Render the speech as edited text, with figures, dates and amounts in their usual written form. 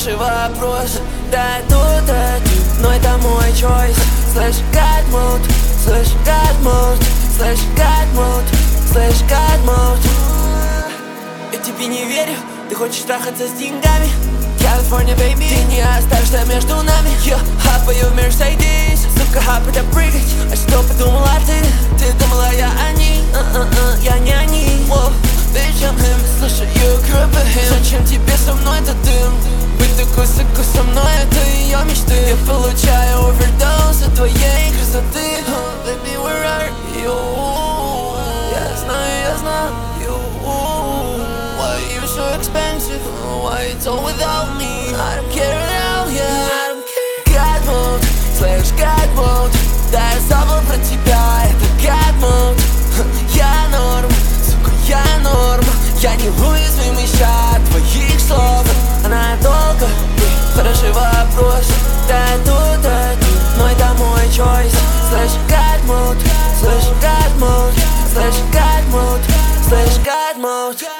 Хороший вопрос. Да, тут, но это мой choice. Слышь, God mode, слышь, God mode, слышь, God mode, слышь, God mode. Я тебе не верю, ты хочешь трахаться с деньгами. California, baby, ты не оставишься между нами. Я хапаю в Mercedes, сука, хапать, прыгать. А что подумала ты? Ты думала, я они, я не они. Bitch, I'm him, слушаю группы him. Зачем тебе со мной этот дым? Быть такой, сука, со мной это ее мечты. Я получаю овердоз от твоей красоты. Baby, where are you? Я знаю, why you so expensive? Why it's all without me? I don't care at all, yeah, I don't care. God mode, слышь, God mode. Да, я забыл про тебя, это God mode. Я норм, сука, я норм. Я неуязвимый ща твоих слов. Она долго, хороший вопрос. Да, тут, но это мой choice. Слышь, God mode, слышь, God mode, слышь, God mode, слышь, God mode.